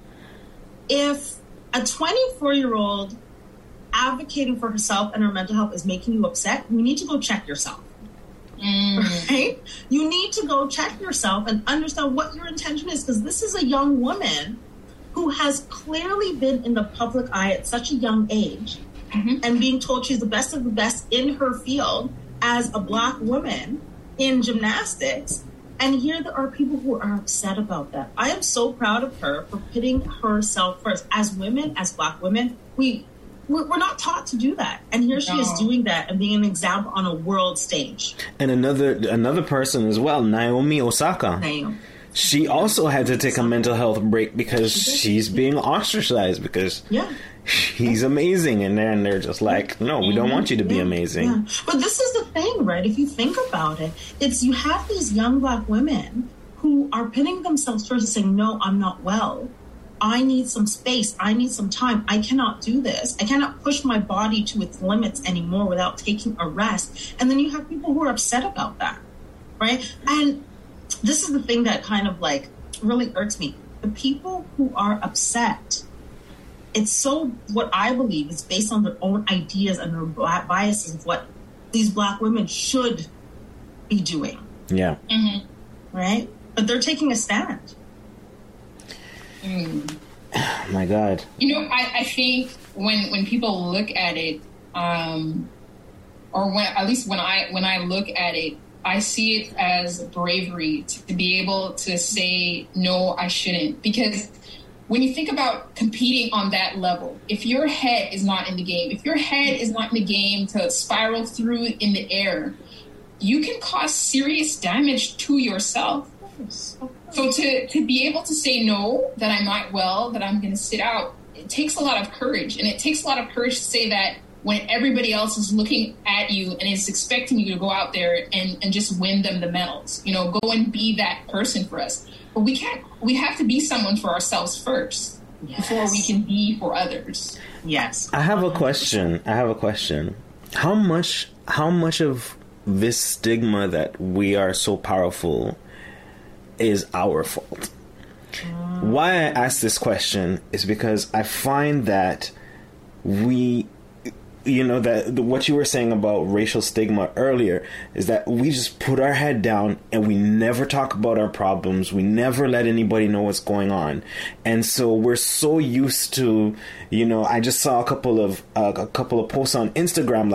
if a twenty-four-year-old advocating for herself and her mental health is making you upset, you need to go check yourself. Mm. Right? You need to go check yourself and understand what your intention is, because this is a young woman who has clearly been in the public eye at such a young age mm-hmm. and being told she's the best of the best in her field as a Black woman in gymnastics. And here there are people who are upset about that. I am so proud of her for putting herself first. As women, as Black women, we, we're, we're not taught to do that. And here she no. is doing that and being an example on a world stage. And another another person as well, Naomi Osaka. Naomi. She also had to take a mental health break because she's being ostracized because yeah. she's amazing. And then they're just like, no, we don't want you to be yeah. amazing. Yeah. But this is the thing, right? If you think about it, it's you have these young Black women who are pinning themselves first and saying, no, I'm not well. I need some space. I need some time. I cannot do this. I cannot push my body to its limits anymore without taking a rest. And then you have people who are upset about that, right? And this is the thing that kind of like really irks me. The people who are upset, it's so what I believe is based on their own ideas and their biases of what these Black women should be doing. Yeah. Mm-hmm. Right? But they're taking a stand. Mm. Oh my God. You know, I, I think when when people look at it, um, or when at least when I when I look at it, I see it as bravery to be able to say, no, I shouldn't. Because when you think about competing on that level, if your head is not in the game, if your head is not in the game to spiral through in the air, you can cause serious damage to yourself. So to, to be able to say no, that I'm not well, that I'm going to sit out, it takes a lot of courage. And it takes a lot of courage to say that when everybody else is looking at you and is expecting you to go out there and, and just win them the medals, you know, go and be that person for us. But we can't, we have to be someone for ourselves first yes. before we can be for others. Yes. I have a question. I have a question. How much, how much of this stigma that we are so powerful is our fault? Mm. Why I ask this question is because I find that we, you know, that what you were saying about racial stigma earlier is that we just put our head down and we never talk about our problems. We never let anybody know what's going on. And so we're so used to, you know, I just saw a couple of uh, a couple of posts on Instagram like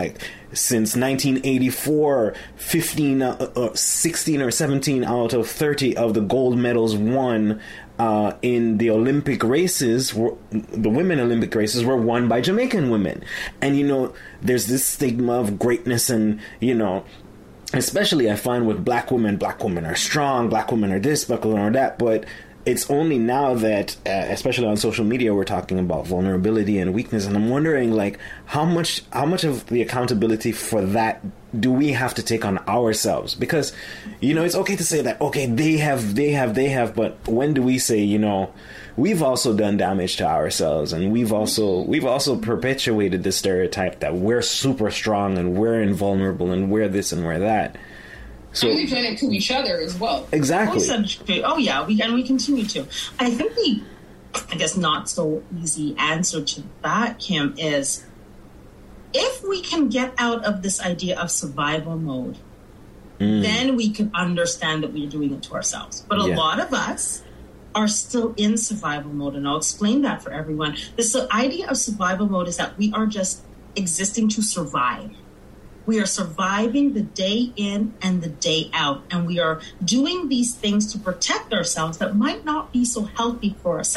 since nineteen eighty-four, fifteen, uh, uh, sixteen or seventeen out of thirty of the gold medals won uh, in the Olympic races, were, the women Olympic races, were won by Jamaican women. And, you know, there's this stigma of greatness and, you know, especially I find with black women, black women are strong, black women are this, black women are that, but it's only now that, uh, especially on social media, we're talking about vulnerability and weakness, and I'm wondering, like, how much how much of the accountability for that do we have to take on ourselves? Because, you know, it's okay to say that, okay, they have, they have, they have, but when do we say, you know, we've also done damage to ourselves, and we've also we've also perpetuated this stereotype that we're super strong and we're invulnerable and we're this and we're that. So, and we've done it to each other as well. Exactly. Oh, yeah, we and we continue to. I think the, I guess, not so easy answer to that, Kim, is if we can get out of this idea of survival mode, mm. then we can understand that we're doing it to ourselves. But a yeah. lot of us are still in survival mode, and I'll explain that for everyone. This idea of survival mode is that we are just existing to survive. We are surviving the day in and the day out, and we are doing these things to protect ourselves that might not be so healthy for us.